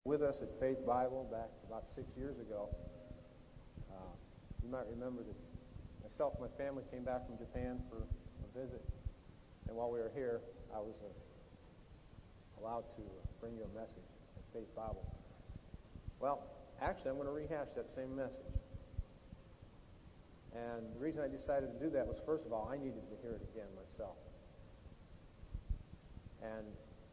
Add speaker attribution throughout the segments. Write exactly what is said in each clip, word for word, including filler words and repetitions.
Speaker 1: With us at Faith Bible back about six years ago. Uh, you might remember that myself and my family came back from Japan for a visit, and while we were here, I was uh, allowed to bring you a message at Faith Bible. Well, actually, I'm going to rehash that same message. And the reason I decided to do that was, first of all, I needed to hear it again myself. And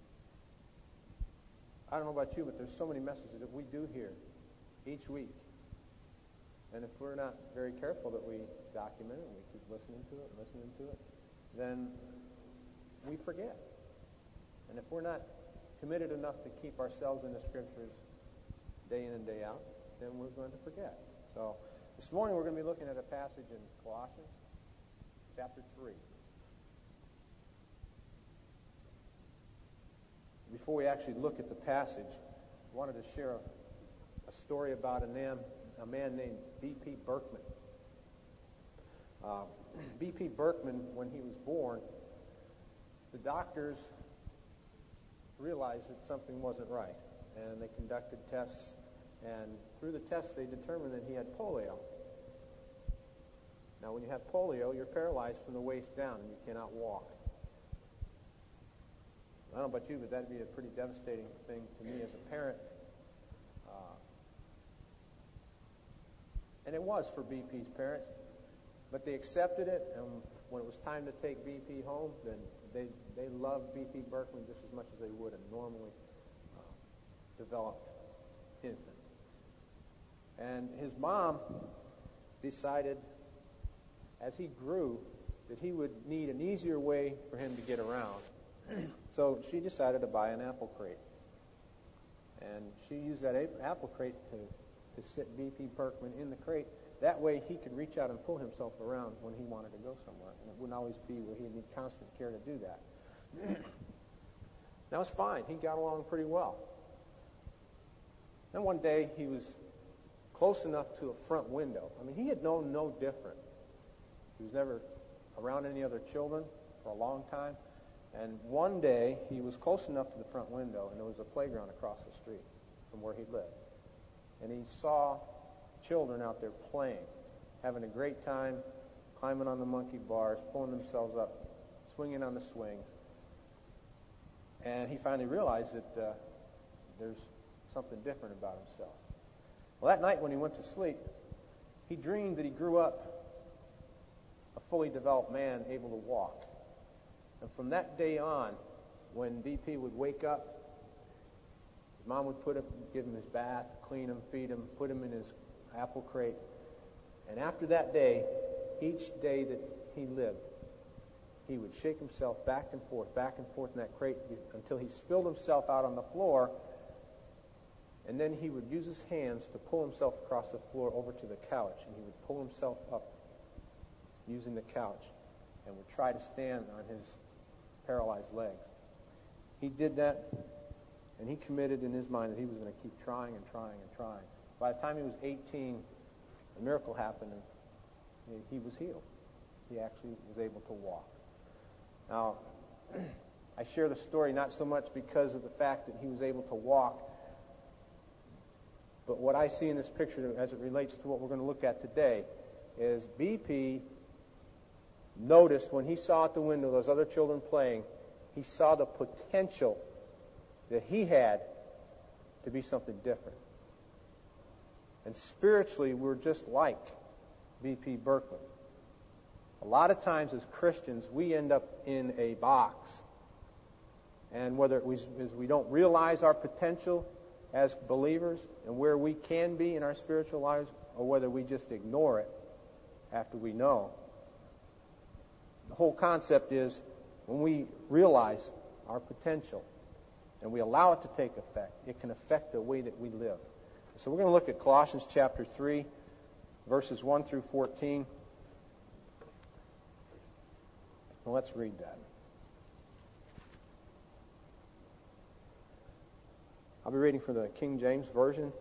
Speaker 1: I don't know about you, but there's so many messages that we do hear each week. And if we're not very careful that we document it and we keep listening to it and listening to it, then we forget. And if we're not committed enough to keep ourselves in the Scriptures day in and day out, then we're going to forget. So this morning we're going to be looking at a passage in Colossians chapter three. Before we actually look at the passage, I wanted to share a, a story about a man, a man named B P Berkman. Uh, B P Berkman, when he was born, the doctors realized that something wasn't right, and they conducted tests, and through the tests they determined that he had polio. Now, when you have polio, you're paralyzed from the waist down, and you cannot walk. I don't know about you, but that would be a pretty devastating thing to me as a parent. Uh, and it was for B P's parents, but they accepted it, and when it was time to take B P home, then they they loved B P Berkman just as much as they would a normally uh, developed infant. And his mom decided, as he grew, that he would need an easier way for him to get around. So she decided to buy an apple crate. And she used that apple crate to, to sit B P Berkman in the crate. That way he could reach out and pull himself around when he wanted to go somewhere. And it wouldn't always be where he'd need constant care to do that. That was fine. He got along pretty well. Then one day he was close enough to a front window. I mean, he had known no different. He was never around any other children for a long time. And one day, he was close enough to the front window, and there was a playground across the street from where he lived. And he saw children out there playing, having a great time, climbing on the monkey bars, pulling themselves up, swinging on the swings. And he finally realized that uh, there's something different about himself. Well, that night when he went to sleep, he dreamed that he grew up a fully developed man able to walk. And from that day on, when B P would wake up, his mom would put him, give him his bath, clean him, feed him, put him in his apple crate. And after that day, each day that he lived, he would shake himself back and forth, back and forth in that crate until he spilled himself out on the floor. And then he would use his hands to pull himself across the floor over to the couch. And he would pull himself up using the couch and would try to stand on his paralyzed legs. He did that, and he committed in his mind that he was going to keep trying and trying and trying. By the time he was eighteen, a miracle happened, and he was healed. He actually was able to walk. Now, I share the story not so much because of the fact that he was able to walk, but what I see in this picture as it relates to what we're going to look at today is B P noticed when he saw at the window those other children playing, he saw the potential that he had to be something different. And spiritually, we're just like B P Berkman. A lot of times as Christians, we end up in a box. And whether it was, is we don't realize our potential as believers and where we can be in our spiritual lives, or whether we just ignore it after we know. The whole concept is when we realize our potential and we allow it to take effect, it can affect the way that we live. So we're going to look at Colossians chapter three, verses one through fourteen. Well, let's read that. I'll be reading from the King James Version.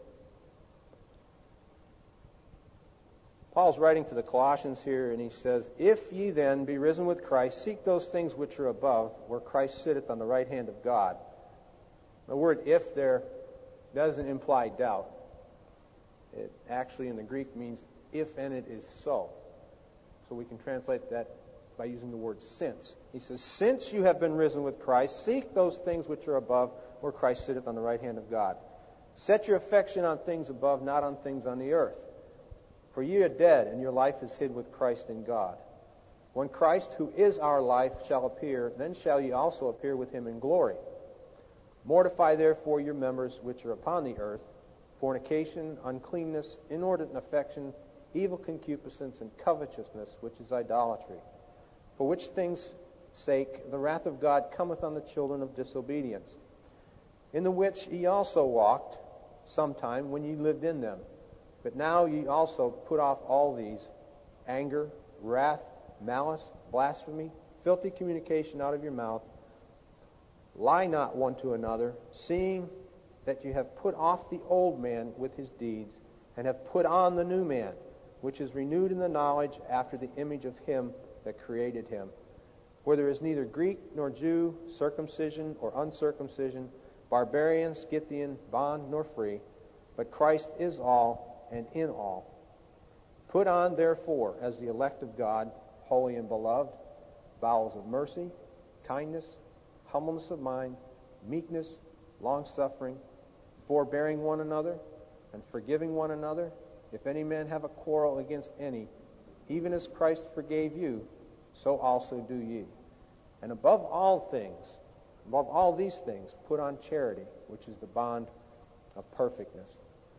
Speaker 1: Paul's writing to the Colossians here, and he says, "If ye then be risen with Christ, seek those things which are above, where Christ sitteth on the right hand of God." The word "if" there doesn't imply doubt. It actually in the Greek means if and it is so. So we can translate that by using the word since. He says, since you have been risen with Christ, seek those things which are above, where Christ sitteth on the right hand of God. Set your affection on things above, not on things on the earth. For ye are dead, and your life is hid with Christ in God. When Christ, who is our life, shall appear, then shall ye also appear with him in glory. Mortify therefore your members which are upon the earth, fornication, uncleanness, inordinate affection, evil concupiscence, and covetousness, which is idolatry. For which things' sake the wrath of God cometh on the children of disobedience, in the which ye also walked sometime when ye lived in them. But now ye also put off all these: anger, wrath, malice, blasphemy, filthy communication out of your mouth. Lie not one to another, seeing that you have put off the old man with his deeds, and have put on the new man, which is renewed in the knowledge after the image of him that created him. Where there is neither Greek nor Jew, circumcision or uncircumcision, barbarian, Scythian, bond nor free, but Christ is all and in all. Put on, therefore, as the elect of God, holy and beloved, bowels of mercy, kindness, humbleness of mind, meekness, long-suffering, forbearing one another, and forgiving one another. If any man have a quarrel against any, even as Christ forgave you, so also do ye. And above all things, above all these things, put on charity, which is the bond of perfectness.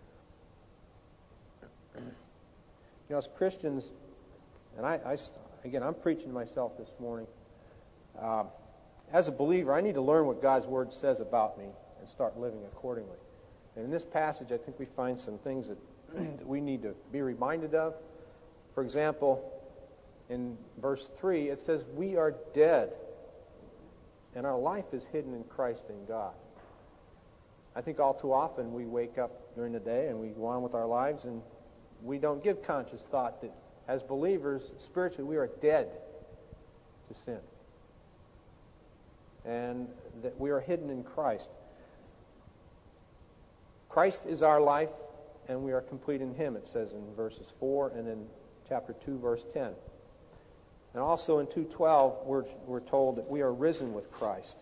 Speaker 1: You know, as Christians, and I, I again, I'm preaching to myself this morning. Uh, as a believer, I need to learn what God's Word says about me and start living accordingly. And in this passage, I think we find some things that, that we need to be reminded of. For example, in verse three, it says, we are dead, and our life is hidden in Christ in God. I think all too often we wake up during the day and we go on with our lives, and we don't give conscious thought that as believers, spiritually, we are dead to sin. And that we are hidden in Christ. Christ is our life, and we are complete in him, it says in verses four, and then chapter two, verse ten. And also in two twelve, we're, we're told that we are risen with Christ.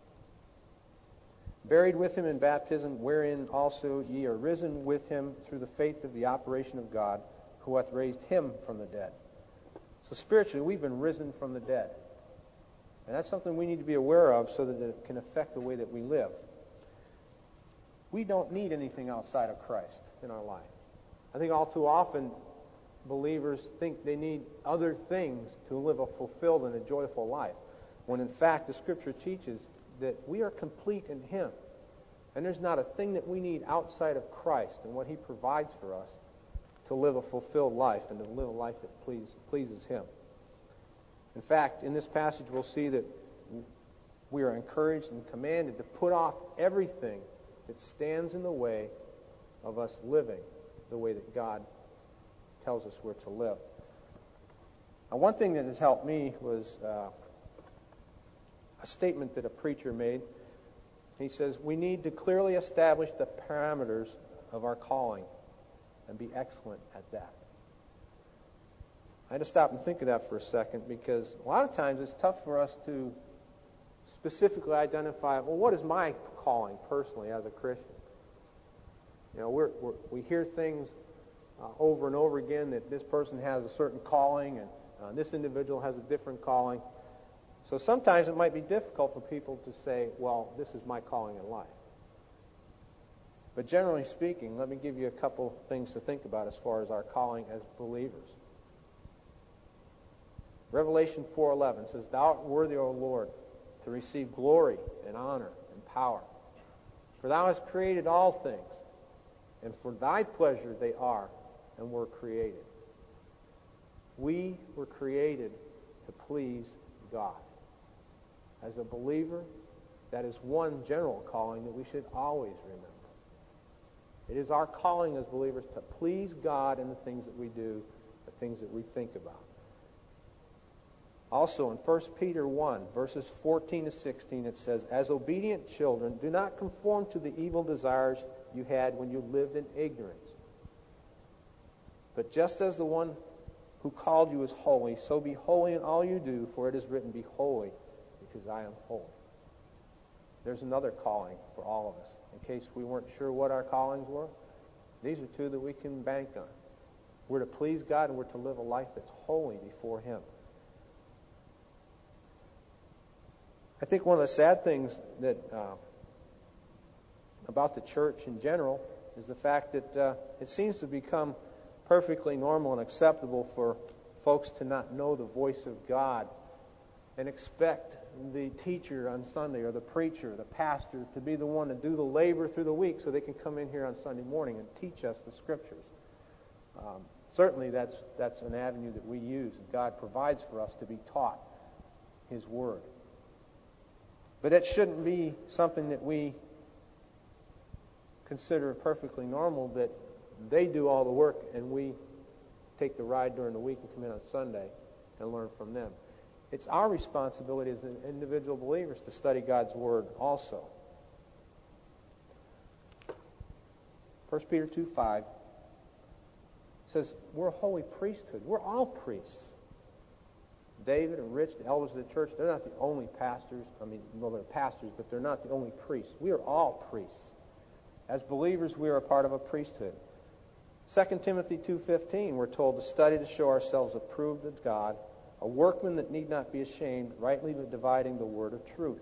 Speaker 1: Buried with him in baptism, wherein also ye are risen with him through the faith of the operation of God, who hath raised him from the dead. So spiritually, we've been risen from the dead. And that's something we need to be aware of so that it can affect the way that we live. We don't need anything outside of Christ in our life. I think all too often believers think they need other things to live a fulfilled and a joyful life, when in fact the Scripture teaches that we are complete in him. And there's not a thing that we need outside of Christ and what he provides for us to live a fulfilled life and to live a life that please, pleases him. In fact, in this passage we'll see that we are encouraged and commanded to put off everything that stands in the way of us living the way that God tells us we're to live. Now, one thing that has helped me was uh, a statement that a preacher made. He says, we need to clearly establish the parameters of our calling and be excellent at that. I had to stop and think of that for a second, because a lot of times it's tough for us to specifically identify, well, what is my calling personally as a Christian? You know, we're, we're, we hear things uh, over and over again that this person has a certain calling and uh, this individual has a different calling. So sometimes it might be difficult for people to say, well, this is my calling in life. But generally speaking, let me give you a couple things to think about as far as our calling as believers. Revelation four eleven says, thou art worthy, O Lord, to receive glory and honor and power. For thou hast created all things, and for thy pleasure they are and were created. We were created to please God. As a believer, that is one general calling that we should always remember. It is our calling as believers to please God in the things that we do, the things that we think about. Also in First Peter one, verses fourteen to sixteen, it says, as obedient children, do not conform to the evil desires you had when you lived in ignorance. But just as the one who called you is holy, so be holy in all you do, for it is written, be holy, because I am holy. There's another calling for all of us. In case we weren't sure what our callings were, these are two that we can bank on. We're to please God, and we're to live a life that's holy before Him. I think one of the sad things that uh, about the church in general is the fact that uh, it seems to become perfectly normal and acceptable for folks to not know the voice of God and expect the teacher on Sunday or the preacher, the pastor, to be the one to do the labor through the week so they can come in here on Sunday morning and teach us the Scriptures. Um, certainly that's, that's an avenue that we use, and God provides for us to be taught His Word. But it shouldn't be something that we consider perfectly normal, that they do all the work and we take the ride during the week and come in on Sunday and learn from them. It's our responsibility as individual believers to study God's Word also. First Peter two five says we're a holy priesthood. We're all priests. David and Rich, the elders of the church, they're not the only pastors. I mean, well, they're pastors, but they're not the only priests. We are all priests. As believers, we are a part of a priesthood. Second Timothy two fifteen, we're told to study to show ourselves approved of God, a workman that need not be ashamed, rightly dividing the word of truth.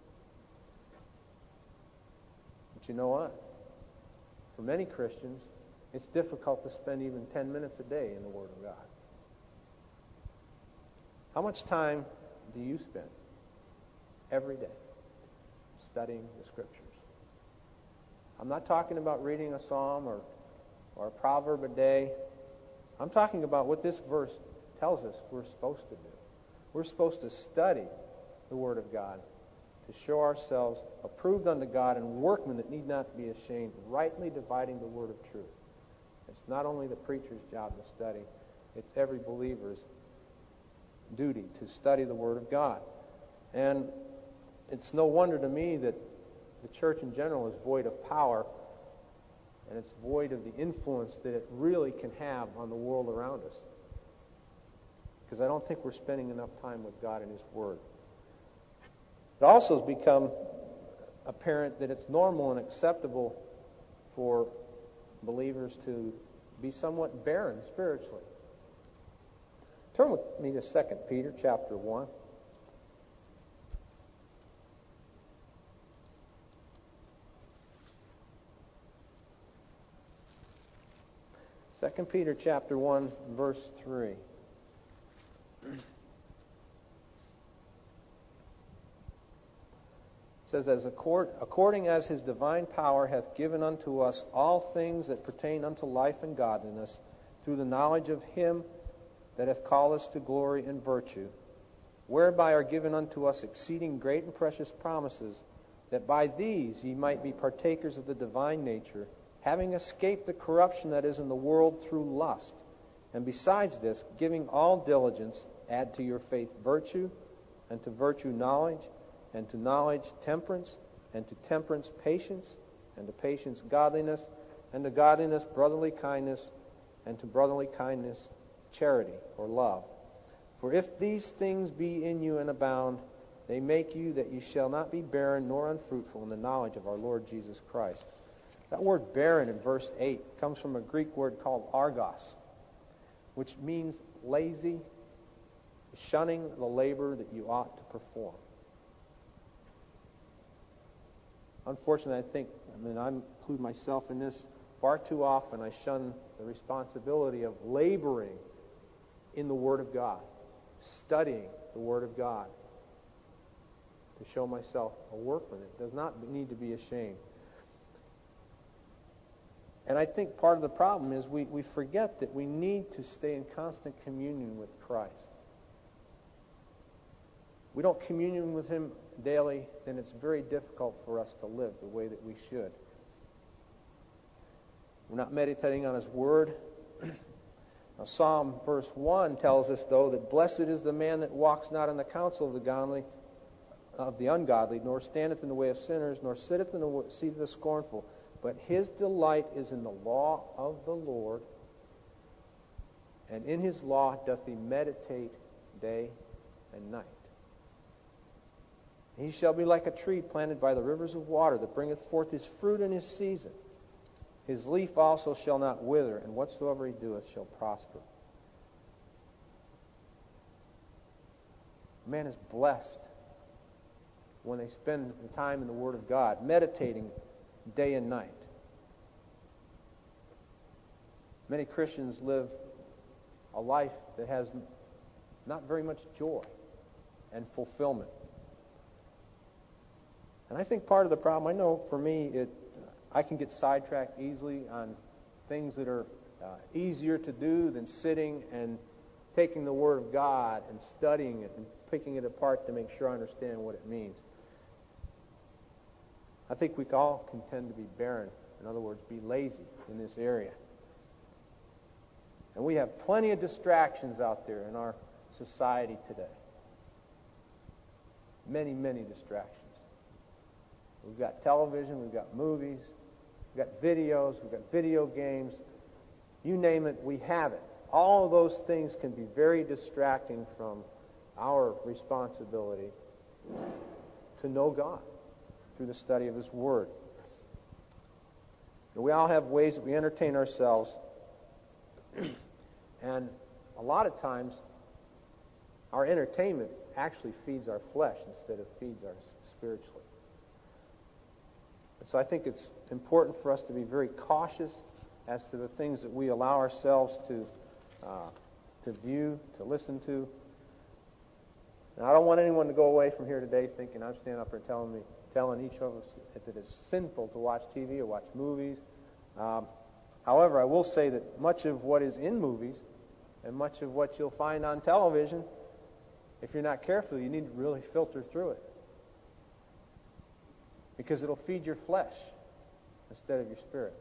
Speaker 1: But you know what? For many Christians, it's difficult to spend even ten minutes a day in the Word of God. How much time do you spend every day studying the Scriptures? I'm not talking about reading a psalm or, or a proverb a day. I'm talking about what this verse tells us we're supposed to do. We're supposed to study the Word of God to show ourselves approved unto God and workmen that need not be ashamed, rightly dividing the Word of truth. It's not only the preacher's job to study, it's every believer's duty to study the Word of God. And it's no wonder to me that the church in general is void of power, and it's void of the influence that it really can have on the world around us. Because I don't think we're spending enough time with God and His Word. It also has become apparent that it's normal and acceptable for believers to be somewhat barren spiritually. Turn with me to Second Peter chapter one. Second Peter chapter one, verse three. It says, as accord, according as His divine power hath given unto us all things that pertain unto life and godliness, through the knowledge of Him that hath called us to glory and virtue, whereby are given unto us exceeding great and precious promises, that by these ye might be partakers of the divine nature, having escaped the corruption that is in the world through lust. And besides this, giving all diligence, add to your faith virtue, and to virtue knowledge, and to knowledge temperance, and to temperance patience, and to patience godliness, and to godliness brotherly kindness, and to brotherly kindness charity or love. For if these things be in you and abound, they make you that you shall not be barren nor unfruitful in the knowledge of our Lord Jesus Christ. That word barren in verse eight comes from a Greek word called argos, which means lazy, shunning the labor that you ought to perform. Unfortunately, I think, I mean, I include myself in this, far too often I shun the responsibility of laboring in the Word of God, studying the Word of God, to show myself a workman. It does not need to be ashamed. And I think part of the problem is we, we forget that we need to stay in constant communion with Christ. We don't commune with Him daily, then it's very difficult for us to live the way that we should. We're not meditating on His Word. Now, Psalm verse one tells us, though, that blessed is the man that walks not in the counsel of the godly, of the ungodly, nor standeth in the way of sinners, nor sitteth in the seat of the scornful. But his delight is in the law of the Lord, and in his law doth he meditate day and night. He shall be like a tree planted by the rivers of water, that bringeth forth his fruit in his season. His leaf also shall not wither, and whatsoever he doeth shall prosper. Man is blessed when they spend time in the Word of God, meditating day and night. Many Christians live a life that has not very much joy and fulfillment. And I think part of the problem, I know for me, it I can get sidetracked easily on things that are uh, easier to do than sitting and taking the Word of God and studying it and picking it apart to make sure I understand what it means. I think we all can tend to be barren. In other words, be lazy in this area. And we have plenty of distractions out there in our society today. Many, many distractions. We've got television, we've got movies, we've got videos, we've got video games. You name it, we have it. All of those things can be very distracting from our responsibility to know God through the study of His Word. And we all have ways that we entertain ourselves, and a lot of times our entertainment actually feeds our flesh instead of feeds us spiritually. And so I think it's important for us to be very cautious as to the things that we allow ourselves to uh, to view, to listen to. And I don't want anyone to go away from here today thinking I'm standing up here telling me, telling each of us if it is sinful to watch T V or watch movies. Um, however, I will say that much of what is in movies and much of what you'll find on television, if you're not careful, you need to really filter through it. Because it'll feed your flesh instead of your spirit.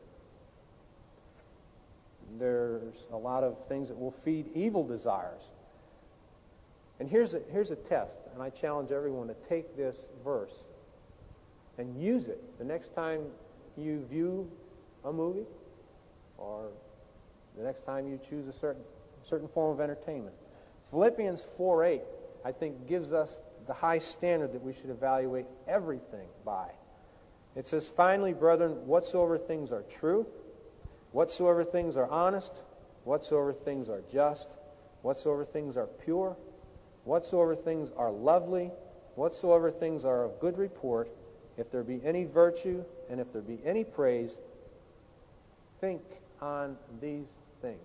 Speaker 1: There's a lot of things that will feed evil desires. And here's a, here's a test, and I challenge everyone to take this verse and use it the next time you view a movie or the next time you choose a certain certain form of entertainment. Philippians four eight, I think, gives us the high standard that we should evaluate everything by. It says, "Finally, brethren, whatsoever things are true, whatsoever things are honest, whatsoever things are just, whatsoever things are pure, whatsoever things are lovely, whatsoever things are of good report, if there be any virtue and if there be any praise, think on these things."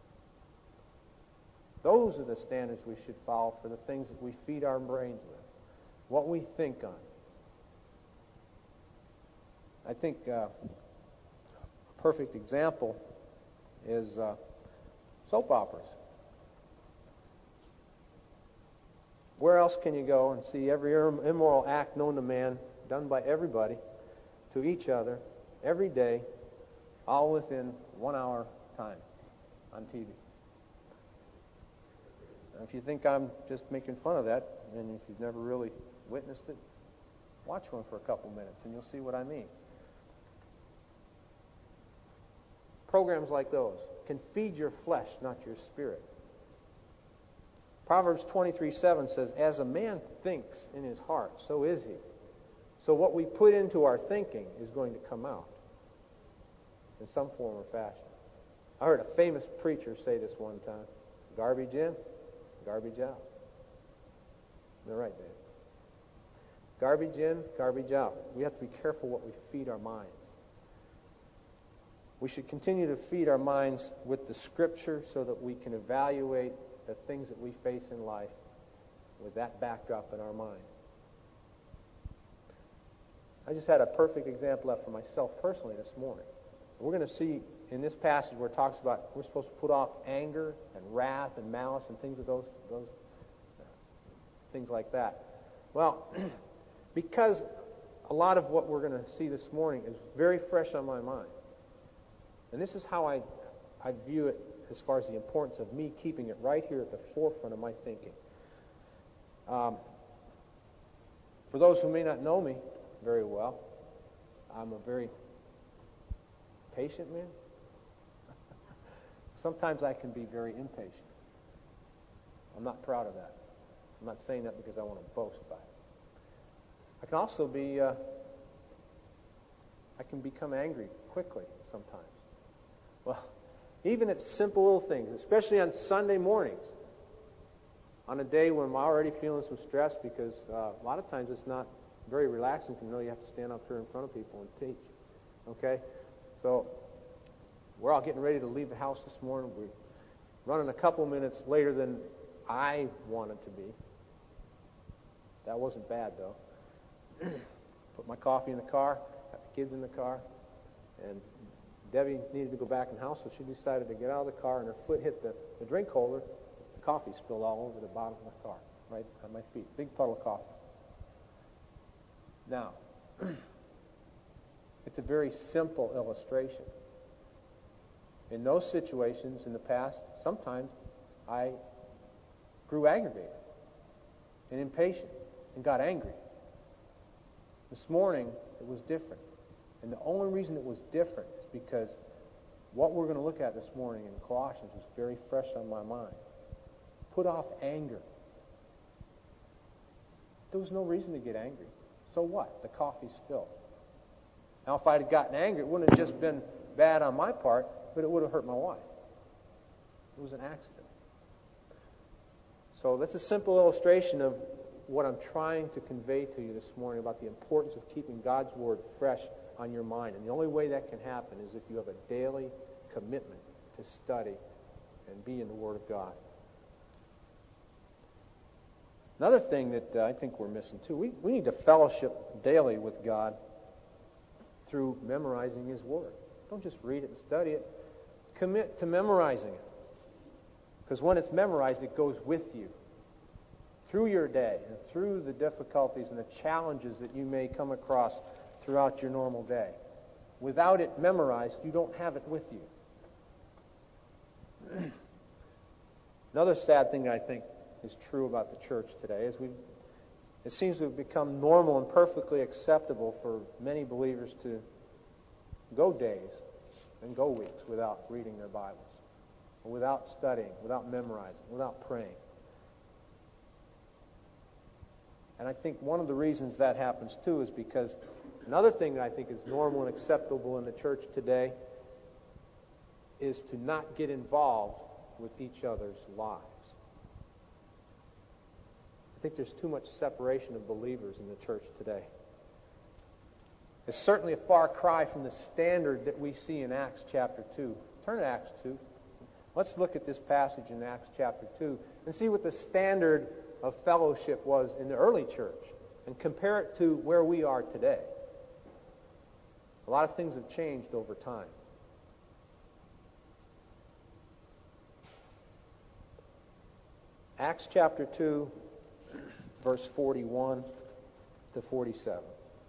Speaker 1: Those are the standards we should follow for the things that we feed our brains with, what we think on. I think uh, a perfect example is uh, soap operas. Where else can you go and see every immoral act known to man done by everybody to each other every day, all within one hour time on T V? Now, if you think I'm just making fun of that, and if you've never really witnessed it, watch one for a couple minutes and you'll see what I mean. Programs like those can feed your flesh, not your spirit. Proverbs twenty-three seven says, "As a man thinks in his heart, so is he." So what we put into our thinking is going to come out in some form or fashion. I heard a famous preacher say this one time: garbage in, garbage out. You're right, Dave. Garbage in, garbage out. We have to be careful what we feed our minds. We should continue to feed our minds with the Scripture so that we can evaluate the things that we face in life with that backdrop in our mind. I just had a perfect example up for myself personally this morning. We're going to see in this passage where it talks about we're supposed to put off anger and wrath and malice and things of those those uh, things like that. Well, because a lot of what we're going to see this morning is very fresh on my mind. And this is how I, I view it as far as the importance of me keeping it right here at the forefront of my thinking. Um, for those who may not know me very well, I'm a very Patient man? Sometimes I can be very impatient. I'm not proud of that. I'm not saying that because I want to boast about it. I can also be, uh, I can become angry quickly sometimes. Well, even at simple little things, especially on Sunday mornings, on a day when I'm already feeling some stress because uh, a lot of times it's not very relaxing to know you have to stand up here in front of people and teach. Okay? So we're all getting ready to leave the house this morning. We're running a couple minutes later than I wanted to be. That wasn't bad, though. Put my coffee in the car, got the kids in the car, and Debbie needed to go back in the house, so she decided to get out of the car, and her foot hit the, the drink holder. The coffee spilled all over the bottom of the car, right on my feet. Big puddle of coffee. Now, it's a very simple illustration. In those situations in the past, sometimes I grew aggravated and impatient and got angry. This morning, it was different. And the only reason it was different is because what we're going to look at this morning in Colossians was very fresh on my mind. Put off anger. There was no reason to get angry. So what? The coffee spilled. Now, if I had gotten angry, it wouldn't have just been bad on my part, but it would have hurt my wife. It was an accident. So that's a simple illustration of what I'm trying to convey to you this morning about the importance of keeping God's Word fresh on your mind. And the only way that can happen is if you have a daily commitment to study and be in the Word of God. Another thing that uh, I think we're missing too, we, we need to fellowship daily with God through memorizing His Word. Don't just read it and study it. Commit to memorizing it. Because when it's memorized, it goes with you through your day and through the difficulties and the challenges that you may come across throughout your normal day. Without it memorized, you don't have it with you. Another sad thing I think is true about the church today is we it seems to have become normal and perfectly acceptable for many believers to go days and go weeks without reading their Bibles, or without studying, without memorizing, without praying. And I think one of the reasons that happens too is because another thing that I think is normal and acceptable in the church today is to not get involved with each other's lives. I think there's too much separation of believers in the church today. It's certainly a far cry from the standard that we see in Acts chapter two. Turn to Acts two. Let's look at this passage in Acts chapter two and see what the standard of fellowship was in the early church and compare it to where we are today. A lot of things have changed over time. Acts chapter two, verse forty-one to forty-seven.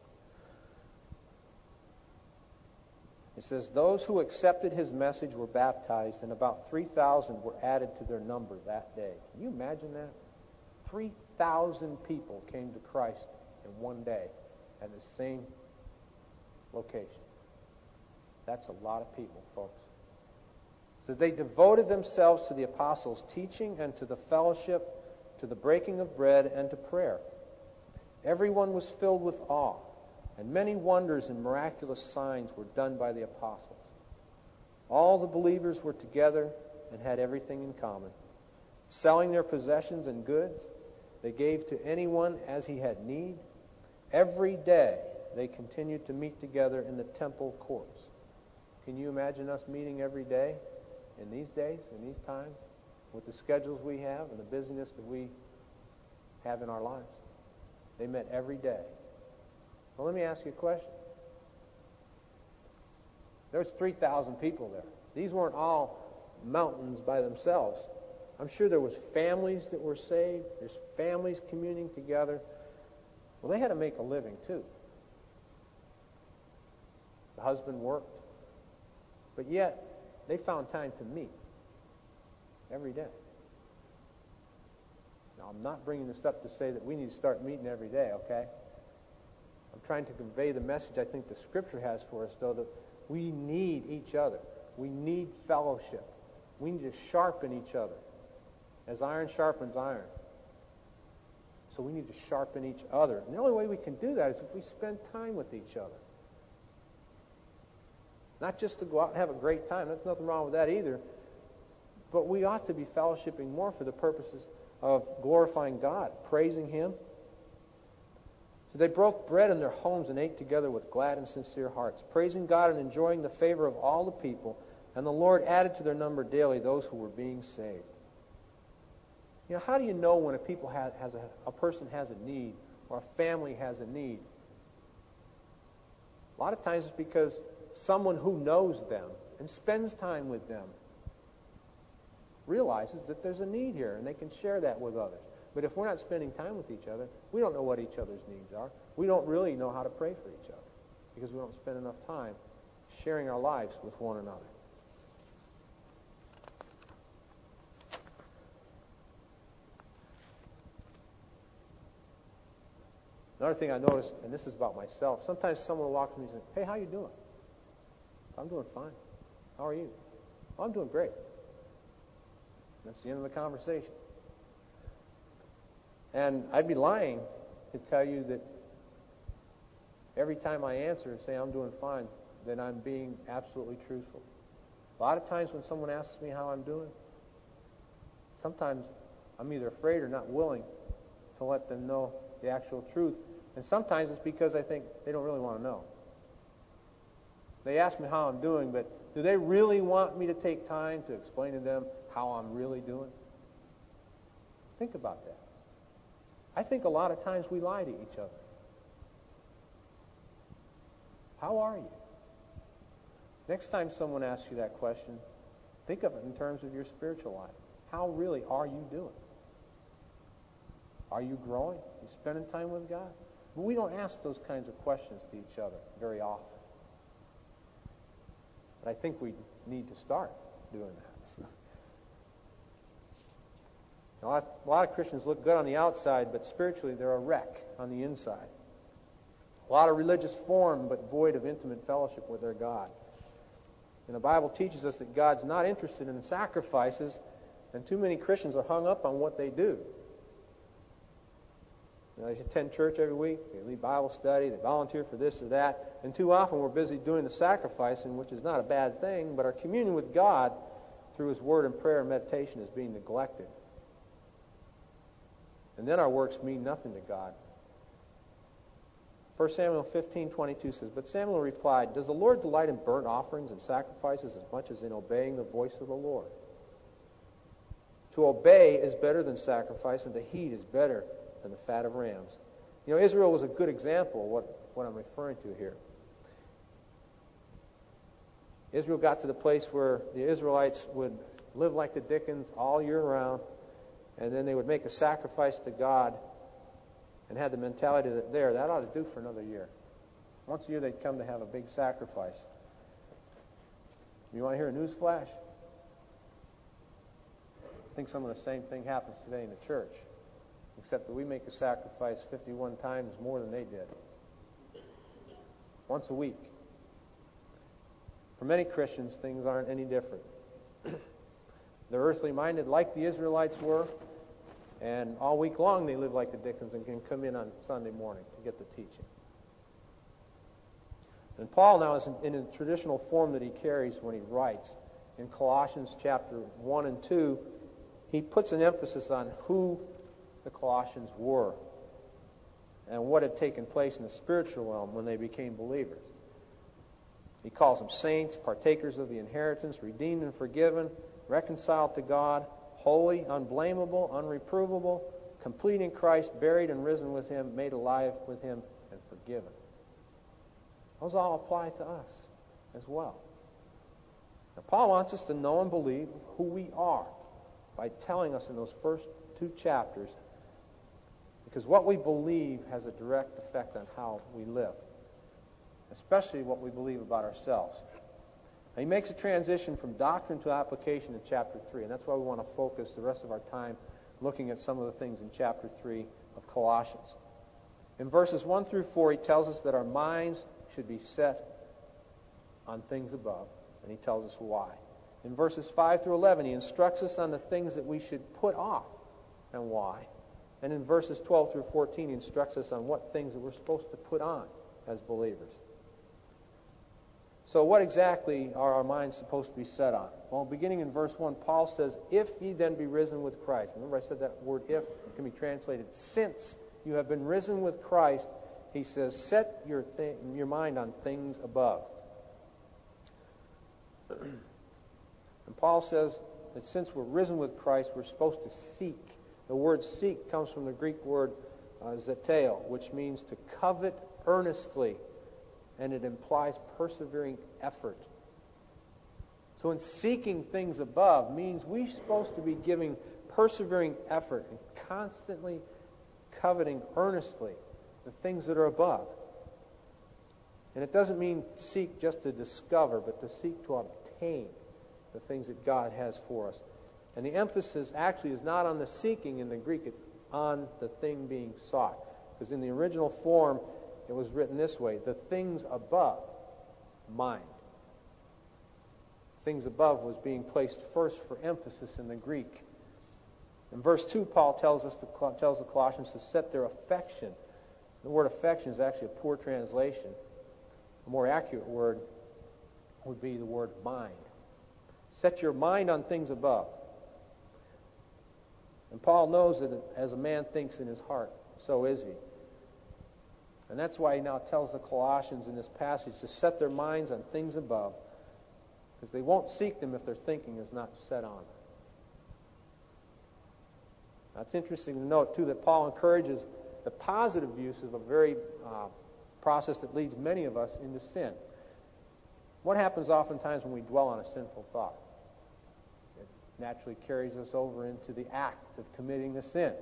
Speaker 1: It says, "Those who accepted his message were baptized, and about three thousand were added to their number that day." Can you imagine that? three thousand people came to Christ in one day at the same location. That's a lot of people, folks. So they devoted themselves to the apostles' teaching and to the fellowship, to the breaking of bread and to prayer. Everyone was filled with awe, and many wonders and miraculous signs were done by the apostles. All the believers were together and had everything in common. Selling their possessions and goods, they gave to anyone as he had need. Every day they continued to meet together in the temple courts. Can you imagine us meeting every day in these days, in these times, with the schedules we have and the busyness that we have in our lives? They met every day. Well, let me ask you a question. There's three thousand people there. These weren't all mountains by themselves. I'm sure there was families that were saved. There's families communing together. Well, they had to make a living too. The husband worked. But yet, they found time to meet every day. Now, I'm not bringing this up to say that we need to start meeting every day, okay? I'm trying to convey the message I think the Scripture has for us, though, that We need each other. We need fellowship. We need to sharpen each other as iron sharpens iron. So we need to sharpen each other. And the only way we can do that is if we spend time with each other. Not just to go out and have a great time. There's nothing wrong with that either. But we ought to be fellowshipping more for the purposes of glorifying God, praising Him. So they broke bread in their homes and ate together with glad and sincere hearts, praising God and enjoying the favor of all the people. And the Lord added to their number daily those who were being saved. You know, how do you know when a people has, has a, a person has a need or a family has a need? A lot of times it's because someone who knows them and spends time with them realizes that there's a need here, and they can share that with others. But if we're not spending time with each other, we don't know what each other's needs are. We don't really know how to pray for each other because we don't spend enough time sharing our lives with one another. Another thing I noticed, and this is about myself, sometimes someone will walk to me and say, "Hey, how you doing?" "I'm doing fine." "How are you?" "Oh, I'm doing great." That's the end of the conversation. And I'd be lying to tell you that every time I answer and say I'm doing fine, then I'm being absolutely truthful. A lot of times when someone asks me how I'm doing, sometimes I'm either afraid or not willing to let them know the actual truth. And sometimes it's because I think they don't really want to know. They ask me how I'm doing, but do they really want me to take time to explain to them how I'm really doing? Think about that. I think a lot of times we lie to each other. How are you? Next time someone asks you that question, think of it in terms of your spiritual life. How really are you doing? Are you growing? Are you spending time with God? But we don't ask those kinds of questions to each other very often. But I think we need to start doing that. A lot, a lot of Christians look good on the outside, but spiritually they're a wreck on the inside. A lot of religious form, but void of intimate fellowship with their God. And the Bible teaches us that God's not interested in sacrifices, and too many Christians are hung up on what they do. You know, they attend church every week, they lead Bible study, they volunteer for this or that, and too often we're busy doing the sacrificing, which is not a bad thing, but our communion with God through His Word and prayer and meditation is being neglected. And then our works mean nothing to God. First Samuel fifteen twenty-two says, "But Samuel replied, 'Does the Lord delight in burnt offerings and sacrifices as much as in obeying the voice of the Lord? To obey is better than sacrifice, and to heed is better than the fat of rams.'" You know, Israel was a good example of what, what I'm referring to here. Israel got to the place where the Israelites would live like the Dickens all year round, and then they would make a sacrifice to God and had the mentality that there, that ought to do for another year. Once a year they'd come to have a big sacrifice. You want to hear a news flash? I think some of the same thing happens today in the church, except that we make a sacrifice fifty-one times more than they did. Once a week. For many Christians, things aren't any different. They're earthly minded like the Israelites were, and all week long they live like the Dickens and can come in on Sunday morning to get the teaching. And Paul now is in, in a traditional form that he carries when he writes. In Colossians chapter one and two, he puts an emphasis on who the Colossians were and what had taken place in the spiritual realm when they became believers. He calls them saints, partakers of the inheritance, redeemed and forgiven, reconciled to God, holy, unblameable, unreprovable, complete in Christ, buried and risen with Him, made alive with Him, and forgiven. Those all apply to us as well. Now, Paul wants us to know and believe who we are by telling us in those first two chapters, because what we believe has a direct effect on how we live, especially what we believe about ourselves. Now, he makes a transition from doctrine to application in chapter three, and that's why we want to focus the rest of our time looking at some of the things in chapter three of Colossians. In verses one through four, he tells us that our minds should be set on things above, and he tells us why. In verses five through eleven, he instructs us on the things that we should put off and why. And in verses twelve through fourteen, he instructs us on what things that we're supposed to put on as believers. So what exactly are our minds supposed to be set on? Well, beginning in verse one, Paul says, if ye then be risen with Christ. Remember I said that word if can be translated since you have been risen with Christ. He says, set your, th- your mind on things above. And Paul says that since we're risen with Christ, we're supposed to seek. The word seek comes from the Greek word uh, zeteo, which means to covet earnestly, and it implies persevering effort. So in seeking things above means we're supposed to be giving persevering effort and constantly coveting earnestly the things that are above. And it doesn't mean seek just to discover, but to seek to obtain the things that God has for us. And the emphasis actually is not on the seeking in the Greek, it's on the thing being sought. Because in the original form, it was written this way, the things above, mind. Things above was being placed first for emphasis in the Greek. In verse two, Paul tells us to, tells the Colossians to set their affection. The word affection is actually a poor translation. A more accurate word would be the word mind. Set your mind on things above. And Paul knows that as a man thinks in his heart, so is he. And that's why he now tells the Colossians in this passage to set their minds on things above, because they won't seek them if their thinking is not set on them. Now, it's interesting to note, too, that Paul encourages the positive use of a very uh, process that leads many of us into sin. What happens oftentimes when we dwell on a sinful thought? It naturally carries us over into the act of committing the sin.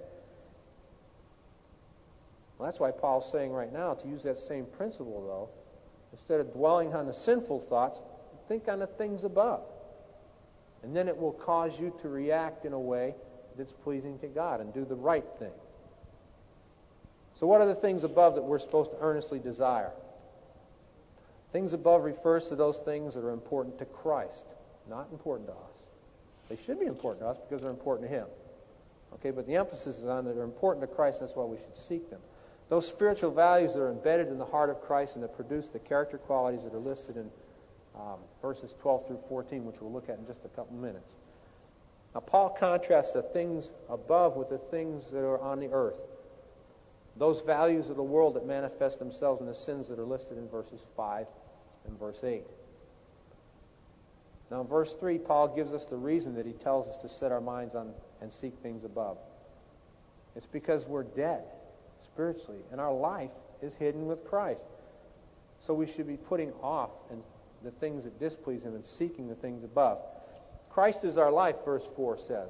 Speaker 1: Well, that's why Paul's saying right now to use that same principle, though. Instead of dwelling on the sinful thoughts, think on the things above. And then it will cause you to react in a way that's pleasing to God and do the right thing. So what are the things above that we're supposed to earnestly desire? Things above refers to those things that are important to Christ, not important to us. They should be important to us because they're important to Him. Okay, but the emphasis is on that they're important to Christ, that's why we should seek them. Those spiritual values that are embedded in the heart of Christ and that produce the character qualities that are listed in um, verses twelve through fourteen, which we'll look at in just a couple minutes. Now, Paul contrasts the things above with the things that are on the earth. Those values of the world that manifest themselves in the sins that are listed in verses five and verse eight. Now, in verse three, Paul gives us the reason that he tells us to set our minds on and seek things above. It's because we're dead spiritually, and our life is hidden with Christ. So we should be putting off and the things that displease Him and seeking the things above. Christ is our life, verse four says.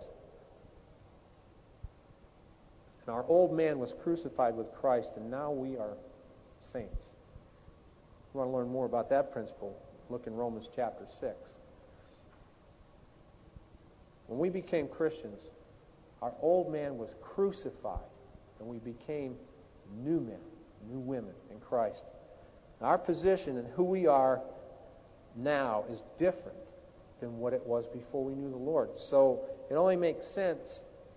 Speaker 1: And our old man was crucified with Christ, and now we are saints. If you want to learn more about that principle, look in Romans chapter six. When we became Christians, our old man was crucified, and we became new men, new women in Christ. Now, our position and who we are now is different than what it was before we knew the Lord. So it only makes sense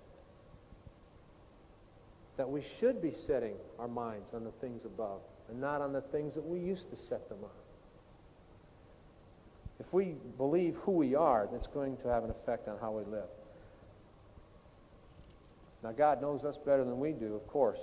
Speaker 1: that we should be setting our minds on the things above and not on the things that we used to set them on. If we believe who we are, that's going to have an effect on how we live. Now, God knows us better than we do, of course.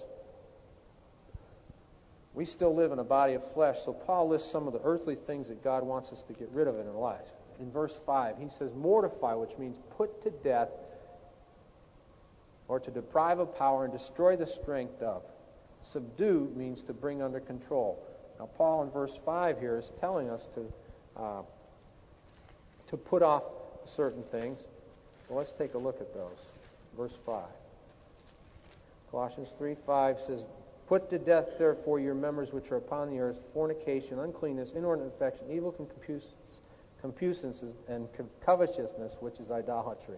Speaker 1: We still live in a body of flesh, so Paul lists some of the earthly things that God wants us to get rid of in our lives. In verse five, he says, mortify, which means put to death, or to deprive of power and destroy the strength of. Subdue means to bring under control. Now, Paul in verse five here is telling us to uh, to put off certain things. Well, let's take a look at those. Verse five. Colossians three five says, put to death, therefore, your members which are upon the earth, fornication, uncleanness, inordinate affection, evil concupiscence, and covetousness, which is idolatry.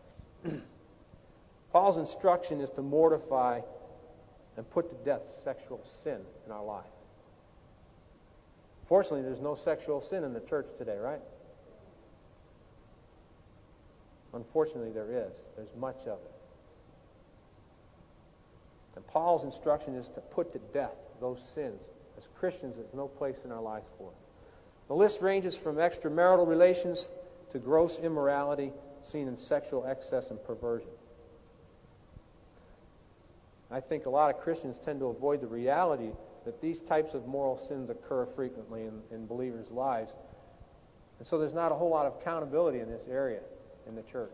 Speaker 1: Paul's instruction is to mortify and put to death sexual sin in our life. Fortunately, there's no sexual sin in the church today, right? Unfortunately, there is. There's much of it. And Paul's instruction is to put to death those sins. As Christians, there's no place in our lives for it. The list ranges from extramarital relations to gross immorality seen in sexual excess and perversion. I think a lot of Christians tend to avoid the reality that these types of moral sins occur frequently in, in believers' lives. And so there's not a whole lot of accountability in this area in the church.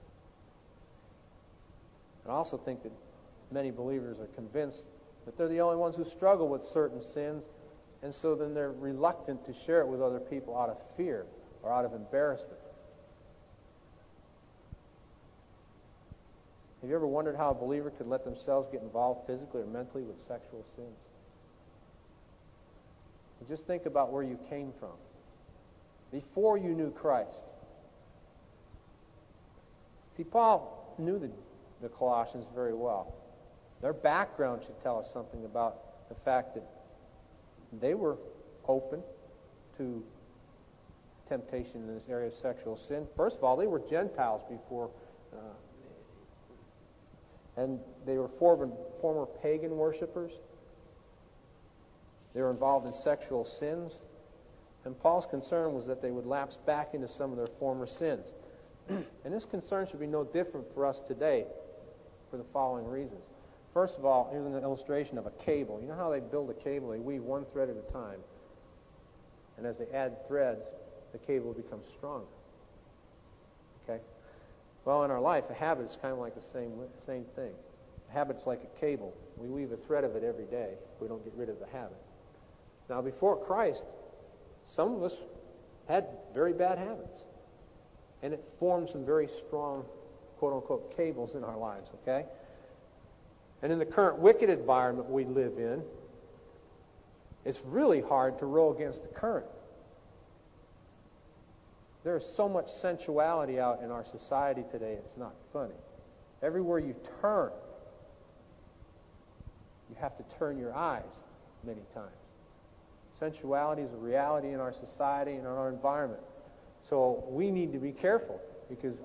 Speaker 1: And I also think that many believers are convinced that they're the only ones who struggle with certain sins, and so then they're reluctant to share it with other people out of fear or out of embarrassment. Have you ever wondered how a believer could let themselves get involved physically or mentally with sexual sins? And just think about where you came from before you knew Christ. See, Paul knew the, the Colossians very well. Their background should tell us something about the fact that they were open to temptation in this area of sexual sin. First of all, they were Gentiles before, uh, and they were former, former pagan worshipers. They were involved in sexual sins, and Paul's concern was that they would lapse back into some of their former sins. And this concern should be no different for us today for the following reasons. First of all, here's an illustration of a cable. You know how they build a cable? They weave one thread at a time. And as they add threads, the cable becomes stronger. Okay? Well, in our life, a habit is kind of like the same, same thing. A habit's like a cable. We weave a thread of it every day. We don't get rid of the habit. Now, before Christ, some of us had very bad habits. And it formed some very strong, quote-unquote, cables in our lives, okay? And in the current wicked environment we live in, it's really hard to row against the current. There is so much sensuality out in our society today, it's not funny. Everywhere you turn, you have to turn your eyes many times. Sensuality is a reality in our society and in our environment. So we need to be careful because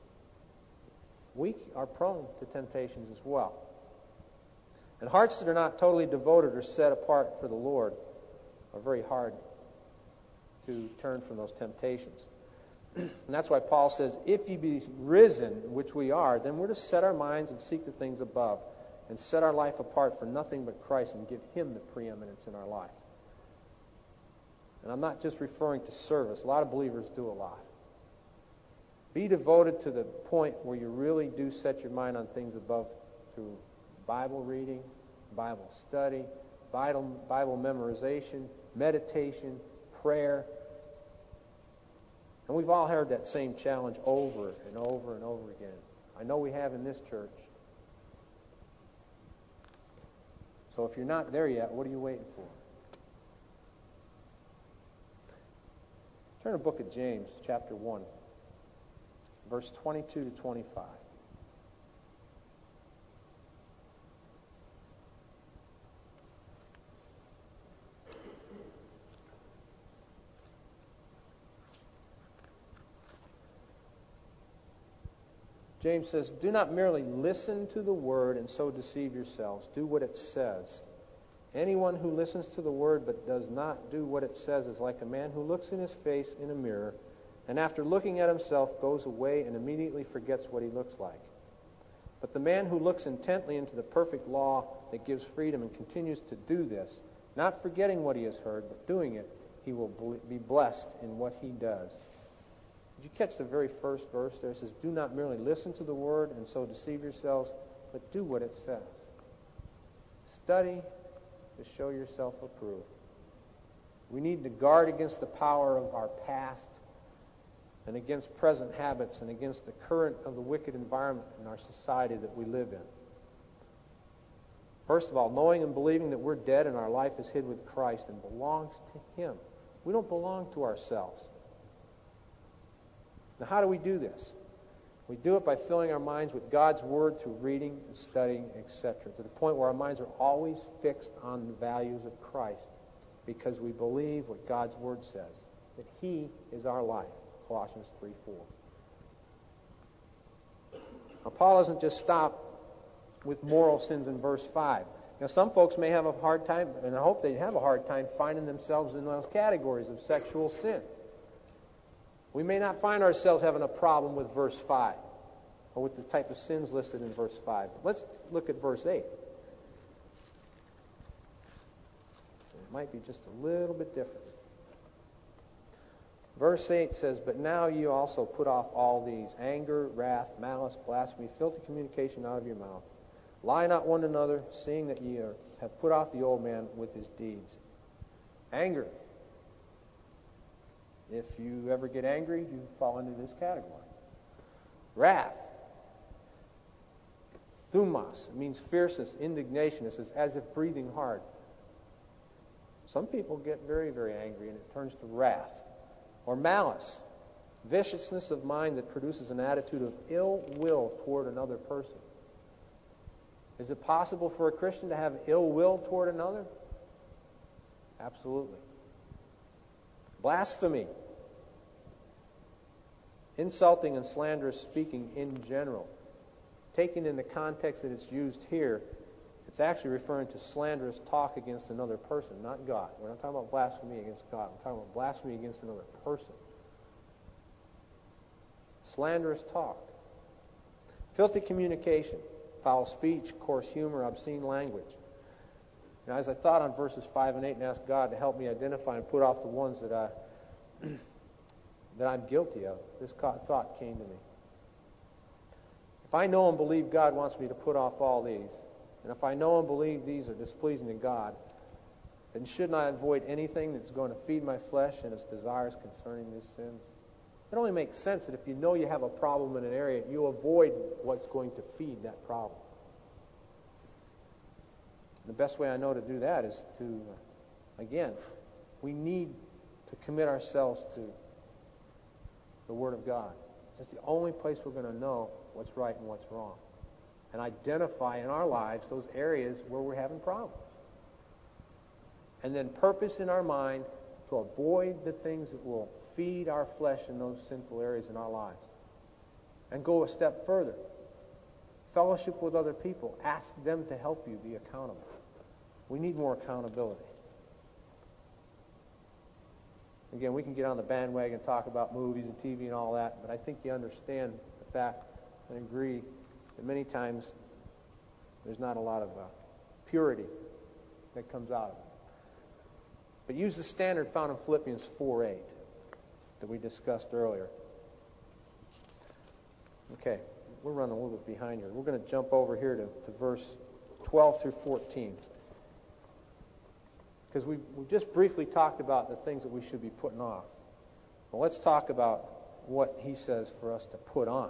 Speaker 1: we are prone to temptations as well. And hearts that are not totally devoted or set apart for the Lord are very hard to turn from those temptations. And that's why Paul says, if ye be risen, which we are, then we're to set our minds and seek the things above and set our life apart for nothing but Christ and give Him the preeminence in our life. And I'm not just referring to service. A lot of believers do a lot. Be devoted to the point where you really do set your mind on things above through Bible reading, Bible study, Bible, Bible memorization, meditation, prayer. And we've all heard that same challenge over and over and over again. I know we have in this church. So if you're not there yet, what are you waiting for? Turn to the book of James, chapter one, verse twenty-two to twenty-five. James says, do not merely listen to the word and so deceive yourselves. Do what it says. Anyone who listens to the word but does not do what it says is like a man who looks in his face in a mirror and after looking at himself goes away and immediately forgets what he looks like. But the man who looks intently into the perfect law that gives freedom and continues to do this, not forgetting what he has heard, but doing it, he will be blessed in what he does. Did you catch the very first verse there? It says, do not merely listen to the word and so deceive yourselves, but do what it says. Study to show yourself approved. We need to guard against the power of our past and against present habits and against the current of the wicked environment in our society that we live in. First of all, knowing and believing that we're dead and our life is hid with Christ and belongs to Him. We don't belong to ourselves. Now, how do we do this? We do it by filling our minds with God's Word through reading and studying, et cetera, to the point where our minds are always fixed on the values of Christ. because we believe what God's Word says, that He is our life, Colossians three four. Now, Paul doesn't just stop with moral sins in verse five. Now, some folks may have a hard time, and I hope they have a hard time, finding themselves in those categories of sexual sin. We may not find ourselves having a problem with verse five, or with the type of sins listed in verse five. Let's look at verse eight. It might be just a little bit different. Verse eight says, "But now you also put off all these: anger, wrath, malice, blasphemy, filthy communication out of your mouth. Lie not one another, seeing that ye are, have put off the old man with his deeds." Anger. If you ever get angry, you fall into this category. Wrath. Thumos. It means fierceness, indignation. It says, as if breathing hard. Some people get very, very angry, and it turns to wrath. Or malice. Viciousness of mind that produces an attitude of ill will toward another person. Is it possible for a Christian to have ill will toward another? Absolutely. Blasphemy. Insulting and slanderous speaking in general. Taken in the context that it's used here, it's actually referring to slanderous talk against another person, not God. We're not talking about blasphemy against God. We're talking about blasphemy against another person. Slanderous talk. Filthy communication. Foul speech, coarse humor, obscene language. Now, as I thought on verses five and eight and asked God to help me identify and put off the ones that, I, that I'm guilty of, this thought came to me. If I know and believe God wants me to put off all these, and if I know and believe these are displeasing to God, then shouldn't I avoid anything that's going to feed my flesh and its desires concerning these sins? It only makes sense that if you know you have a problem in an area, you avoid what's going to feed that problem. The best way I know to do that is to, again, we need to commit ourselves to the Word of God. It's the only place we're going to know what's right and what's wrong, and identify in our lives those areas where we're having problems. And then purpose in our mind to avoid the things that will feed our flesh in those sinful areas in our lives. And go a step further. Fellowship with other people. Ask them to help you be accountable. We need more accountability. Again, we can get on the bandwagon and talk about movies and T V and all that, but I think you understand the fact and agree that many times there's not a lot of uh, purity that comes out of it. But use the standard found in Philippians four eight that we discussed earlier. Okay, we're running a little bit behind here. We're going to jump over here to, to verse twelve through fourteen. Because we we just briefly talked about the things that we should be putting off. Well, let's talk about what he says for us to put on.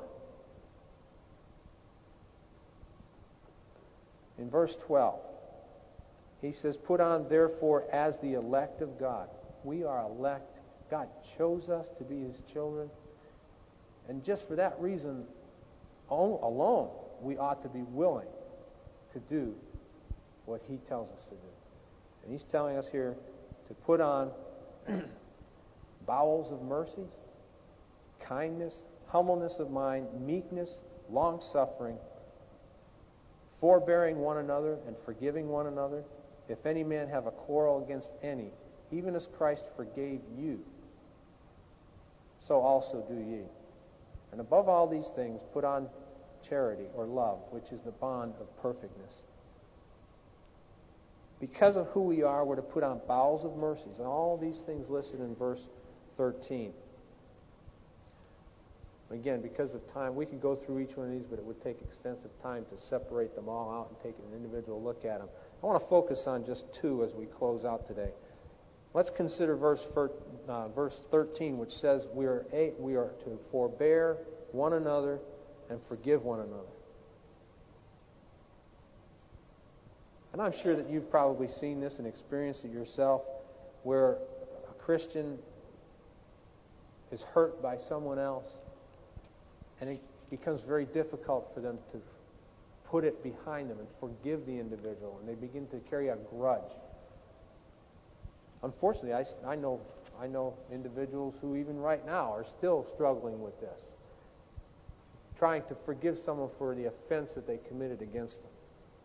Speaker 1: In verse twelve, he says, "Put on, therefore, as the elect of God." We are elect. God chose us to be His children. And just for that reason alone, we ought to be willing to do what He tells us to do. And He's telling us here to put on bowels of mercies, kindness, humbleness of mind, meekness, long-suffering, forbearing one another and forgiving one another. If any man have a quarrel against any, even as Christ forgave you, so also do ye. And above all these things, put on charity or love, which is the bond of perfectness. Because of who we are, we're to put on bowels of mercies, and all these things listed in verse thirteen. Again, because of time, we could go through each one of these, but it would take extensive time to separate them all out and take an individual look at them. I want to focus on just two as we close out today. Let's consider verse uh, verse thirteen, which says we are a, we are to forbear one another and forgive one another. And I'm sure that you've probably seen this and experienced it yourself, where a Christian is hurt by someone else, and it becomes very difficult for them to put it behind them and forgive the individual, and they begin to carry a grudge. Unfortunately, I, I know I know individuals who even right now are still struggling with this, trying to forgive someone for the offense that they committed against them.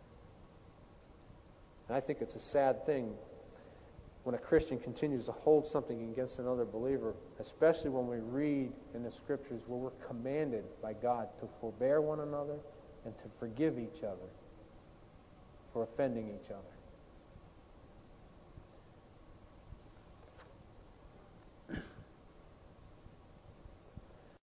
Speaker 1: And I think it's a sad thing when a Christian continues to hold something against another believer, especially when we read in the Scriptures where we're commanded by God to forbear one another and to forgive each other for offending each other.